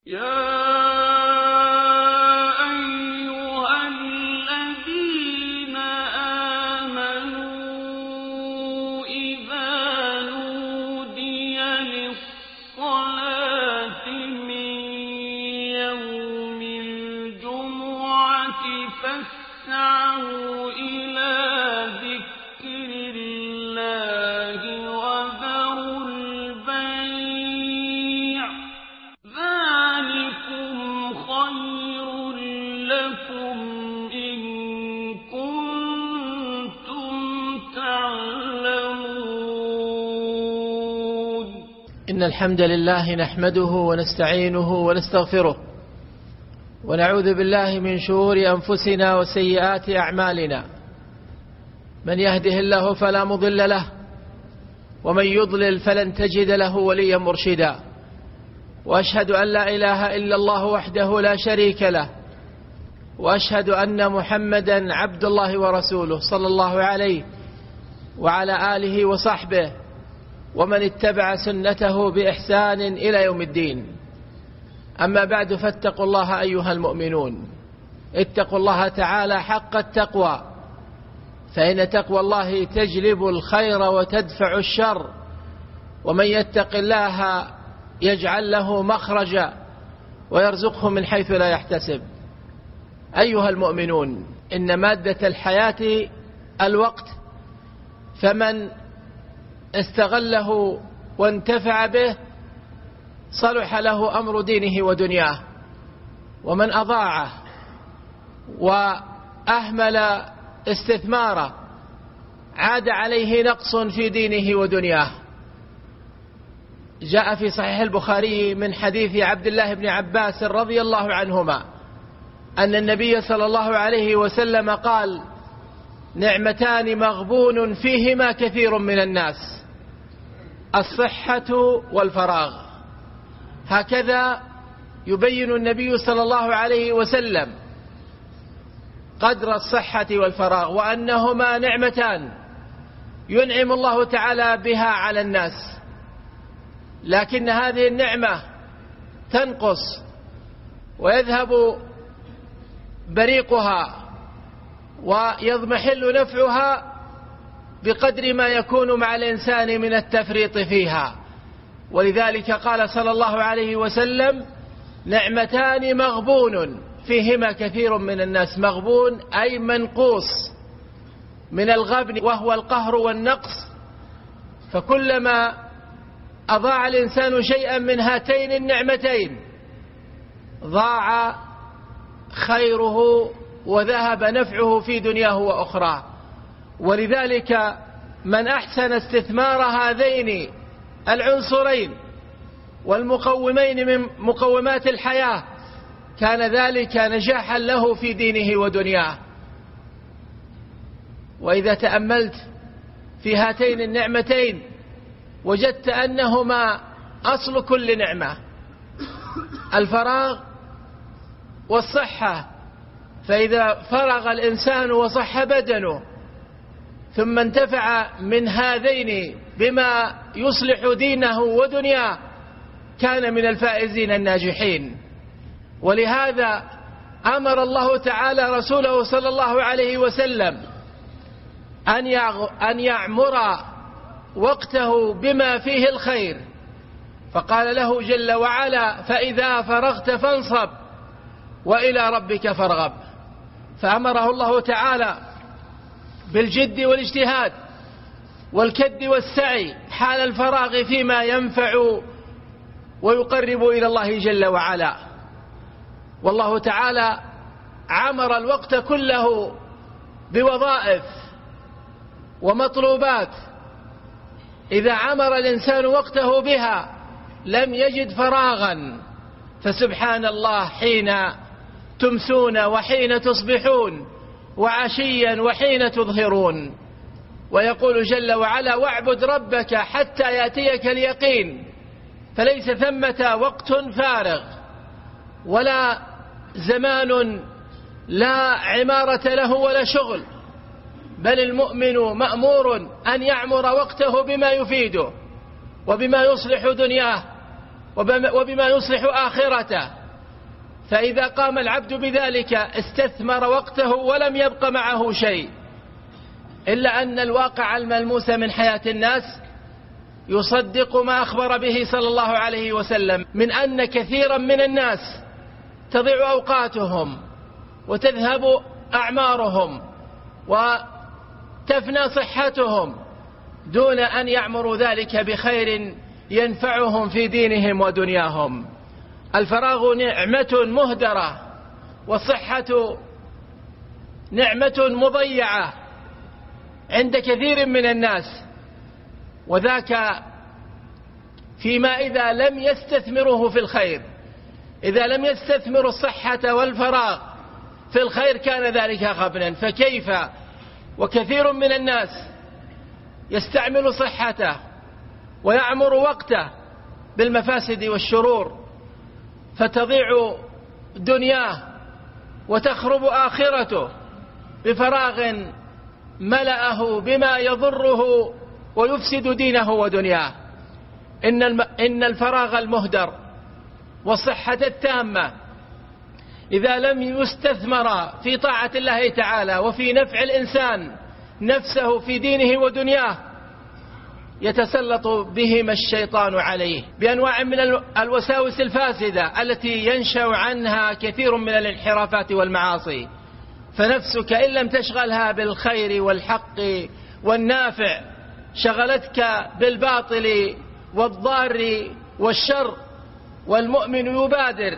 يا أيها الذين آمنوا إذا نودي للصلاة من يوم الجمعة فاسعوا إلى ذكر الله وذروا البيع ذلكم خير لكم إن كنتم تعلمون. إن الحمد لله نحمده ونستعينه ونستغفره ونعوذ بالله من شرور أنفسنا وسيئات أعمالنا. من يهده الله فلا مضل له ومن يضلل فلن تجد له وليا مرشدا. وأشهد أن لا إله إلا الله وحده لا شريك له وأشهد أن محمدا عبد الله ورسوله صلى الله عليه وعلى آله وصحبه ومن اتبع سنته بإحسان إلى يوم الدين. أما بعد، فاتقوا الله أيها المؤمنون، اتقوا الله تعالى حق التقوى، فإن تقوى الله تجلب الخير وتدفع الشر، ومن يتق الله يجعل له مخرجا ويرزقه من حيث لا يحتسب. أيها المؤمنون، إن مادة الحياة الوقت، فمن استغله وانتفع به صلح له أمر دينه ودنياه، ومن أضاعه وأهمل استثماره عاد عليه نقص في دينه ودنياه. جاء في صحيح البخاري من حديث عبد الله بن عباس رضي الله عنهما أن النبي صلى الله عليه وسلم قال: نعمتان مغبون فيهما كثير من الناس، الصحة والفراغ. هكذا يبين النبي صلى الله عليه وسلم قدر الصحة والفراغ، وأنهما نعمتان ينعم الله تعالى بها على الناس، لكن هذه النعمة تنقص ويذهب بريقها ويضمحل نفعها بقدر ما يكون مع الإنسان من التفريط فيها. ولذلك قال صلى الله عليه وسلم: نعمتان مغبون فيهما كثير من الناس. مغبون أي منقوص من الغبن، وهو القهر والنقص. فكلما أضاع الإنسان شيئا من هاتين النعمتين ضاع خيره وذهب نفعه في دنياه وأخراه. ولذلك من أحسن استثمار هذين العنصرين والمقومين من مقومات الحياة كان ذلك نجاحا له في دينه ودنياه. وإذا تأملت في هاتين النعمتين وجدت أنهما أصل كل نعمة، الفراغ والصحة. فإذا فرغ الإنسان وصح بدنه ثم انتفع من هذين بما يصلح دينه ودنياه كان من الفائزين الناجحين. ولهذا أمر الله تعالى رسوله صلى الله عليه وسلم أن يعمر وقته بما فيه الخير، فقال له جل وعلا: فإذا فرغت فانصب وإلى ربك فارغب. فأمره الله تعالى بالجد والاجتهاد والكد والسعي حال الفراغ فيما ينفع ويقرب إلى الله جل وعلا. والله تعالى عمر الوقت كله بوظائف ومطلوبات، إذا عمر الإنسان وقته بها لم يجد فراغا. فسبحان الله حين تمسون وحين تصبحون وعشيا وحين تظهرون. ويقول جل وعلا: واعبد ربك حتى يأتيك اليقين. فليس ثمة وقت فارغ ولا زمان لا عمارة له ولا شغل، بل المؤمن مأمور أن يعمر وقته بما يفيده وبما يصلح دنياه وبما يصلح آخرته. فإذا قام العبد بذلك استثمر وقته ولم يبق معه شيء، إلا أن الواقع الملموس من حياة الناس يصدق ما أخبر به صلى الله عليه وسلم من أن كثيرا من الناس تضيع أوقاتهم وتذهب أعمارهم وتفنى صحتهم دون أن يعمروا ذلك بخير ينفعهم في دينهم ودنياهم. الفراغ نعمة مهدرة، والصحة نعمة مضيعة عند كثير من الناس، وذاك فيما إذا لم يستثمره في الخير. إذا لم يستثمروا الصحة والفراغ في الخير كان ذلك غبنا. فكيف وكثير من الناس يستعمل صحته ويعمر وقته بالمفاسد والشرور، فتضيع دنياه وتخرب آخرته بفراغ ملأه بما يضره ويفسد دينه ودنياه. إن الفراغ المهدر والصحة التامة إذا لم يستثمر في طاعة الله تعالى وفي نفع الإنسان نفسه في دينه ودنياه يتسلط بهما الشيطان عليه بأنواع من الوساوس الفاسدة التي ينشأ عنها كثير من الانحرافات والمعاصي. فنفسك إن لم تشغلها بالخير والحق والنافع شغلتك بالباطل والضار والشر. والمؤمن يبادر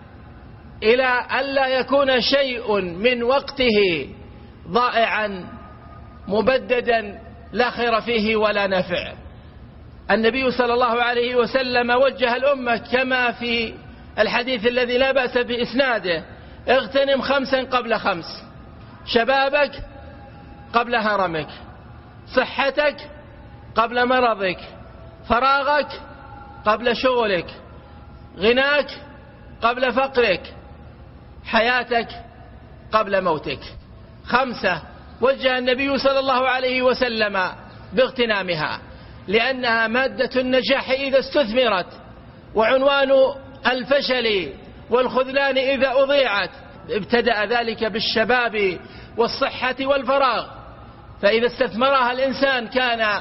إلى ألا يكون شيء من وقته ضائعا مبددا لا خير فيه ولا نفع. النبي صلى الله عليه وسلم وجه الأمة كما في الحديث الذي لا بأس بإسناده: اغتنم 5 قبل 5، شبابك قبل هرمك، صحتك قبل مرضك، فراغك قبل شغلك، غناك قبل فقرك، حياتك قبل موتك. 5 وجه النبي صلى الله عليه وسلم باغتنامها، لأنها مادة النجاح إذا استثمرت، وعنوان الفشل والخذلان إذا أضيعت. ابتدأ ذلك بالشباب والصحة والفراغ، فإذا استثمرها الإنسان كان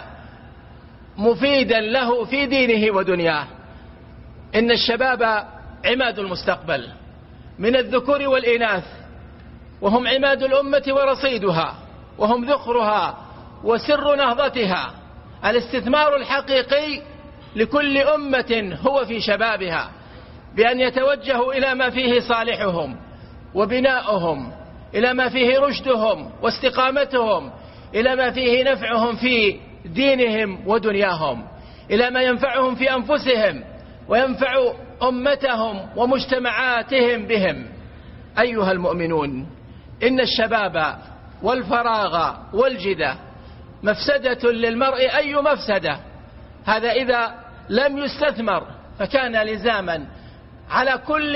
مفيدا له في دينه ودنياه. إن الشباب عماد المستقبل من الذكور والإناث، وهم عماد الأمة ورصيدها، وهم ذخرها وسر نهضتها. الاستثمار الحقيقي لكل أمة هو في شبابها، بأن يتوجهوا إلى ما فيه صالحهم وبناؤهم، إلى ما فيه رشدهم واستقامتهم، إلى ما فيه نفعهم في دينهم ودنياهم، إلى ما ينفعهم في أنفسهم وينفع أمتهم ومجتمعاتهم بهم. أيها المؤمنون، إن الشباب والفراغ والجدة مفسدة للمرء أي مفسدة. هذا إذا لم يستثمر، فكان لزاما على كل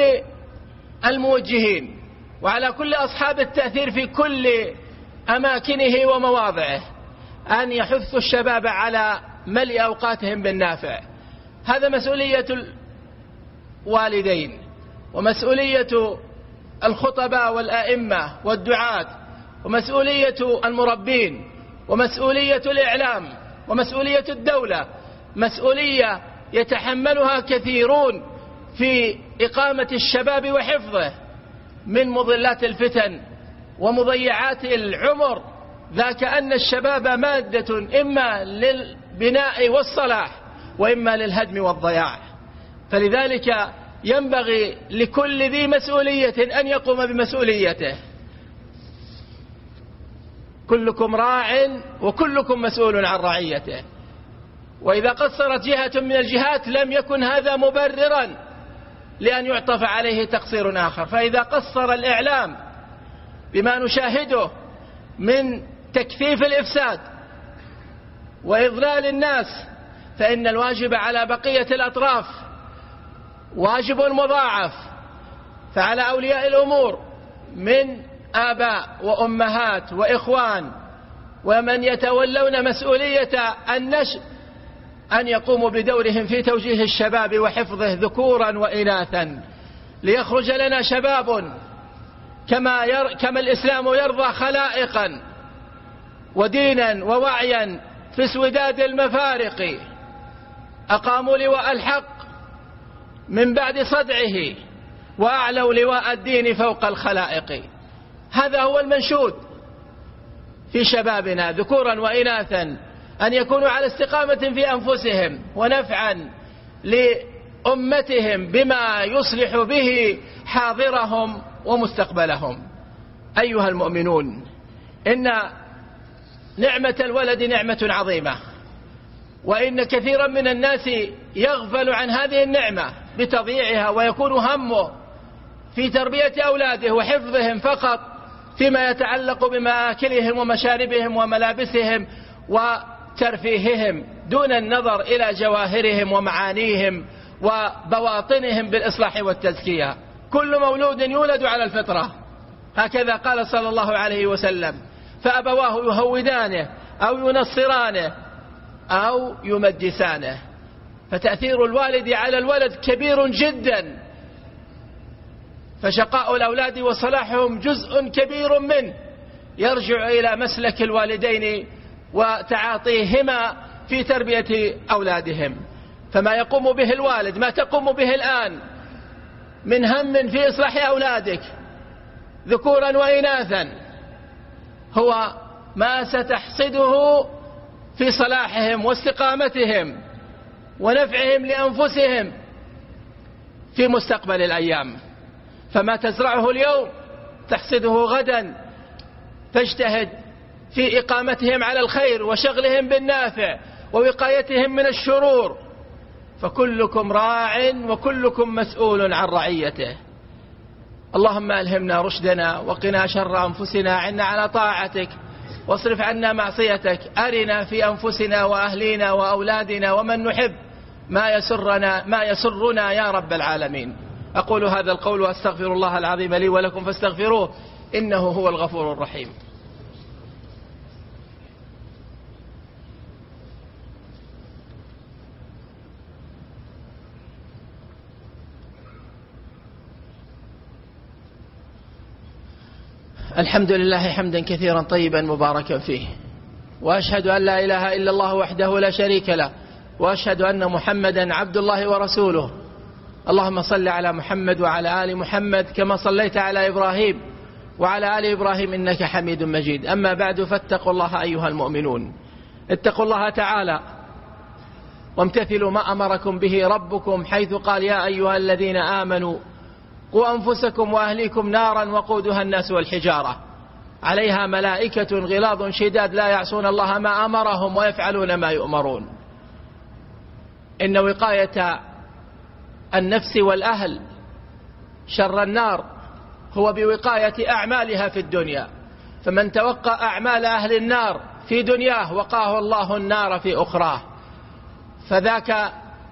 الموجهين وعلى كل أصحاب التأثير في كل أماكنه ومواضعه أن يحثوا الشباب على ملء أوقاتهم بالنافع. هذا مسؤولية الوالدين، ومسؤولية الخطباء والآئمة والدعاة، ومسؤولية المربين، ومسؤولية الإعلام، ومسؤولية الدولة. مسؤولية يتحملها كثيرون في إقامة الشباب وحفظه من مضلات الفتن ومضيعات العمر. ذاك أن الشباب مادة إما للبناء والصلاح وإما للهدم والضياع. فلذلك ينبغي لكل ذي مسؤولية أن يقوم بمسؤوليته. كلكم راع وكلكم مسؤول عن رعيته. وإذا قصرت جهة من الجهات لم يكن هذا مبررا لأن يعطف عليه تقصير آخر. فإذا قصر الإعلام بما نشاهده من تكثيف الإفساد وإضلال الناس، فإن الواجب على بقية الأطراف واجب مضاعف. فعلى أولياء الأمور من آباء وأمهات وإخوان ومن يتولون مسؤولية النشء أن يقوموا بدورهم في توجيه الشباب وحفظه ذكورا وإناثا. ليخرج لنا شباب كما الإسلام يرضى خلائقا ودينا ووعيا في اسوداد المفارق، أقاموا لواء الحق من بعد صدعه وأعلوا لواء الدين فوق الخلائق. هذا هو المنشود في شبابنا ذكورا وإناثا، أن يكونوا على استقامة في أنفسهم ونفعا لأمتهم بما يصلح به حاضرهم ومستقبلهم. أيها المؤمنون، إن نعمة الولد نعمة عظيمة، وإن كثيرا من الناس يغفل عن هذه النعمة بتضييعها، ويكون همه في تربية أولاده وحفظهم فقط فيما يتعلق بمآكلهم ومشاربهم وملابسهم وترفيههم، دون النظر إلى جواهرهم ومعانيهم وبواطنهم بالإصلاح والتزكية. كل مولود يولد على الفطرة، هكذا قال صلى الله عليه وسلم، فأبواه يهودانه أو ينصرانه أو يمجسانه. فتأثير الوالد على الولد كبير جدا، فشقاء الأولاد وصلاحهم جزء كبير منه يرجع إلى مسلك الوالدين وتعاطيهما في تربية أولادهم. فما يقوم به الوالد، ما تقوم به الآن من هم في إصلاح أولادك ذكورا وإناثا، هو ما ستحصده في صلاحهم واستقامتهم ونفعهم لأنفسهم في مستقبل الأيام. فما تزرعه اليوم تحصده غدا، فاجتهد في إقامتهم على الخير وشغلهم بالنافع ووقايتهم من الشرور، فكلكم راع وكلكم مسؤول عن رعيته. اللهم ألهمنا رشدنا وقنا شر أنفسنا، عنا على طاعتك واصرف عنا معصيتك، أرنا في أنفسنا وأهلينا وأولادنا ومن نحب ما يسرنا يا رب العالمين. أقول هذا القول وأستغفر الله العظيم لي ولكم فاستغفروه إنه هو الغفور الرحيم. الحمد لله حمدا كثيرا طيبا مباركا فيه، وأشهد أن لا إله إلا الله وحده لا شريك له، وأشهد أن محمدا عبد الله ورسوله. اللهم صل على محمد وعلى آل محمد كما صليت على إبراهيم وعلى آل إبراهيم إنك حميد مجيد. أما بعد، فاتقوا الله أيها المؤمنون، اتقوا الله تعالى وامتثلوا ما أمركم به ربكم، حيث قال يا أيها الذين آمنوا قوا أنفسكم وأهليكم نارا وقودها الناس والحجارة عليها ملائكة غلاظ شداد لا يعصون الله ما أمرهم ويفعلون ما يؤمرون. إن وقاية النفس والأهل شر النار هو بوقاية أعمالها في الدنيا، فمن توقى أعمال أهل النار في دنياه وقاه الله النار في أخراه، فذاك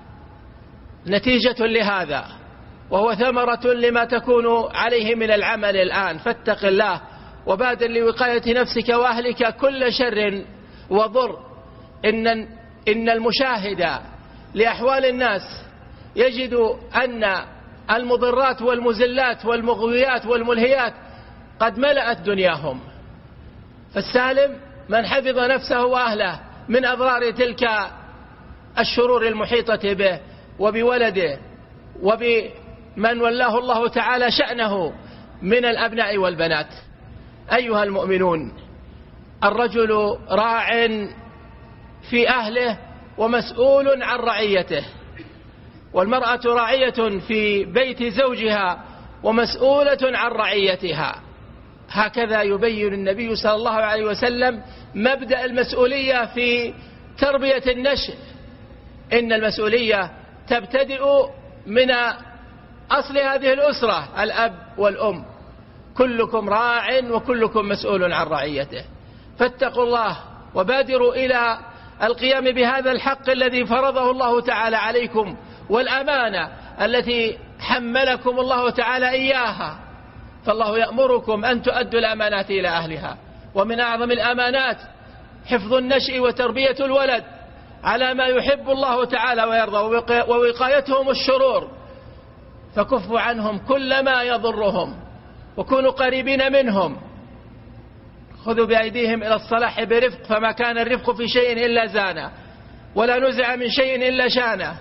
نتيجة لهذا، وهو ثمرة لما تكون عليه من العمل الآن. فاتق الله وبادر لوقاية نفسك وأهلك كل شر وضر. إن المشاهد لأحوال الناس يجد أن المضرات والمزلات والمغويات والملهيات قد ملأت دنياهم، فالسالم من حفظ نفسه وأهله من أضرار تلك الشرور المحيطة به وبولده وبمن ولاه الله تعالى شأنه من الأبناء والبنات. أيها المؤمنون، الرجل راع في أهله ومسؤول عن رعيته، والمرأة راعية في بيت زوجها ومسؤولة عن رعيتها. هكذا يبين النبي صلى الله عليه وسلم مبدأ المسؤولية في تربية النشء. إن المسؤولية تبتدئ من أصل هذه الأسرة، الأب والأم، كلكم راع وكلكم مسؤول عن رعيته. فاتقوا الله وبادروا إلى القيام بهذا الحق الذي فرضه الله تعالى عليكم، والأمانة التي حملكم الله تعالى إياها. فالله يأمركم أن تؤدوا الأمانات إلى أهلها، ومن أعظم الأمانات حفظ النشء وتربية الولد على ما يحب الله تعالى ويرضى، ووقايتهم الشرور. فكفوا عنهم كل ما يضرهم وكونوا قريبين منهم. خذوا بأيديهم إلى الصلاح برفق، فما كان الرفق في شيء إلا زانه، ولا نزع من شيء إلا شانه.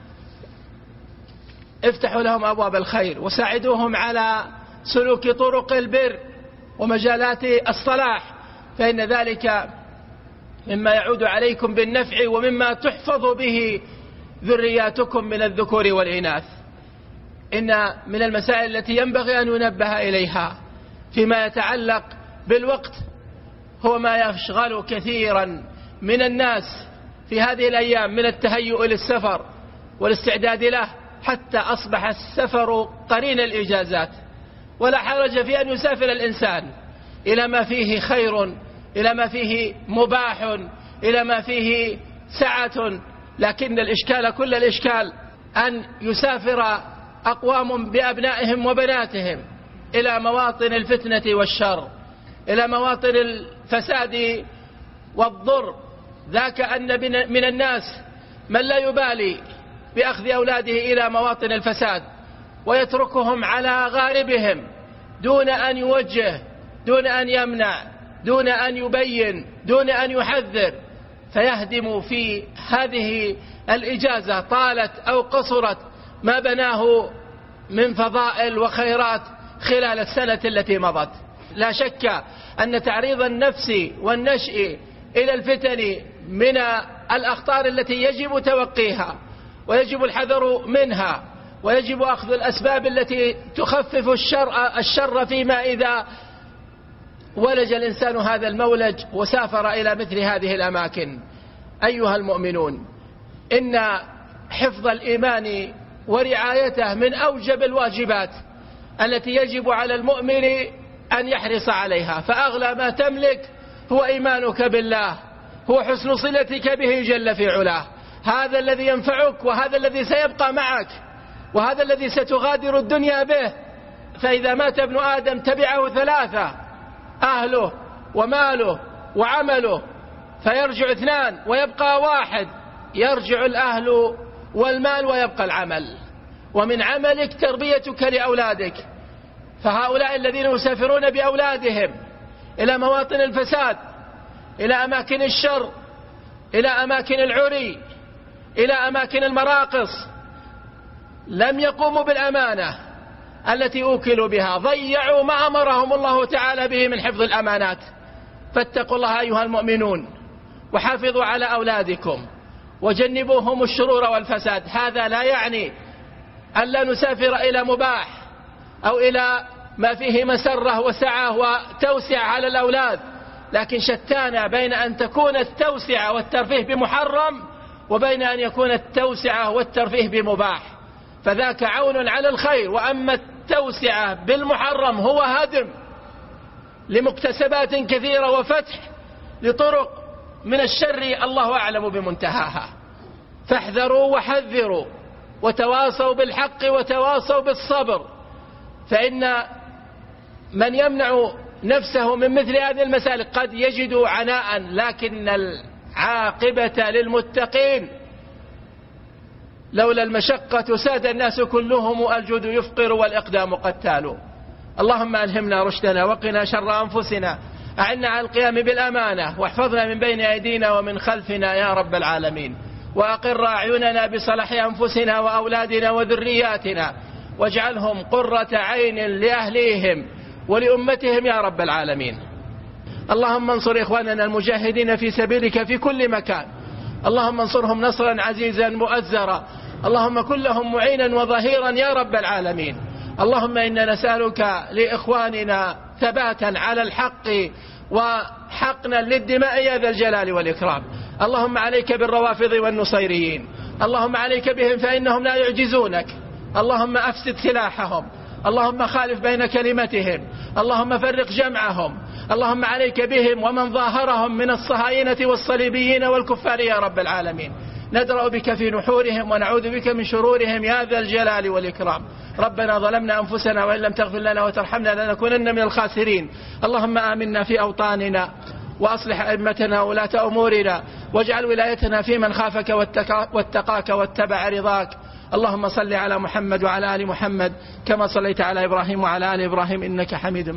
افتحوا لهم أبواب الخير وساعدوهم على سلوك طرق البر ومجالات الصلاح، فإن ذلك مما يعود عليكم بالنفع ومما تحفظ به ذرياتكم من الذكور والإناث. إن من المسائل التي ينبغي أن ينبه إليها فيما يتعلق بالوقت هو ما يشغل كثيرا من الناس في هذه الأيام من التهيؤ للسفر والاستعداد له، حتى أصبح السفر قرين الإجازات. ولا حرج في أن يسافر الإنسان إلى ما فيه خير، إلى ما فيه مباح، إلى ما فيه سعة، لكن الإشكال كل الإشكال أن يسافر أقوام بأبنائهم وبناتهم إلى مواطن الفتنة والشر، إلى مواطن الفساد والضر. ذاك أن من الناس من لا يبالي بأخذ أولاده إلى مواطن الفساد ويتركهم على غاربهم دون أن يوجه، دون أن يمنع، دون أن يبين، دون أن يحذر، فيهدم في هذه الإجازة طالت أو قصرت ما بناه من فضائل وخيرات خلال السنة التي مضت. لا شك أن تعريض النفس والنشء إلى الفتن من الأخطار التي يجب توقيها ويجب الحذر منها، ويجب أخذ الأسباب التي تخفف الشر فيما إذا ولج الإنسان هذا المولج وسافر إلى مثل هذه الأماكن. أيها المؤمنون، إن حفظ الإيمان ورعايته من أوجب الواجبات التي يجب على المؤمن أن يحرص عليها، فأغلى ما تملك هو إيمانك بالله، هو حسن صلتك به جل في علاه. هذا الذي ينفعك، وهذا الذي سيبقى معك، وهذا الذي ستغادر الدنيا به. فإذا مات ابن آدم تبعه ثلاثة: أهله وماله وعمله، فيرجع اثنان ويبقى واحد، يرجع الأهل والمال ويبقى العمل. ومن عملك تربيتك لأولادك، فهؤلاء الذين يسافرون بأولادهم إلى مواطن الفساد، إلى أماكن الشر، إلى أماكن العري، إلى أماكن المراقص، لم يقوموا بالأمانة التي أوكلوا بها، ضيعوا ما أمرهم الله تعالى به من حفظ الأمانات. فاتقوا الله أيها المؤمنون، وحافظوا على أولادكم، وجنبوهم الشرور والفساد. هذا لا يعني أن لا نسافر إلى مباح أو إلى ما فيه مسرة وسعة وتوسع على الأولاد، لكن شتان بين أن تكون التوسعة والترفيه بمحرم وبين أن يكون التوسعة والترفيه بمباح، فذاك عون على الخير. وأما التوسعة بالمحرم هو هدم لمكتسبات كثيرة وفتح لطرق من الشر الله أعلم بمنتهاها. فاحذروا وحذروا، وتواصوا بالحق وتواصوا بالصبر، فإن من يمنع نفسه من مثل هذه المسالك قد يجد عناء، لكن العاقبة للمتقين. لولا المشقة ساد الناس كلهم، الجود يفقر والإقدام قتال. اللهم ألهمنا رشدنا وقنا شر أنفسنا، أعنا على القيام بالأمانة، واحفظنا من بين أيدينا ومن خلفنا يا رب العالمين، وأقر أعيننا بصلاح أنفسنا وأولادنا وذرياتنا، واجعلهم قرة عين لأهليهم ولأمتهم يا رب العالمين. اللهم انصر إخواننا المجاهدين في سبيلك في كل مكان، اللهم انصرهم نصرا عزيزا مؤزرا، اللهم كن لهم معينا وظهيرا يا رب العالمين. اللهم إنا نسألك لإخواننا ثباتا على الحق وحقنا للدماء يا ذا الجلال والإكرام. اللهم عليك بالروافض والنصيريين، اللهم عليك بهم فإنهم لا يعجزونك، اللهم أفسد سلاحهم، اللهم خالف بين كلمتهم، اللهم فرق جمعهم، اللهم عليك بهم ومن ظاهرهم من الصهاينة والصليبيين والكفار يا رب العالمين. ندرأ بك في نحورهم ونعوذ بك من شرورهم يا ذا الجلال والإكرام. ربنا ظلمنا أنفسنا وإن لم تغفر لنا وترحمنا لنكونن من الخاسرين. اللهم آمنا في أوطاننا، وأصلح أئمتنا وولاة أمورنا، واجعل ولايتنا في من خافك واتقاك واتبع رضاك. اللهم صل على محمد وعلى آل محمد كما صليت على إبراهيم وعلى آل إبراهيم إنك حميد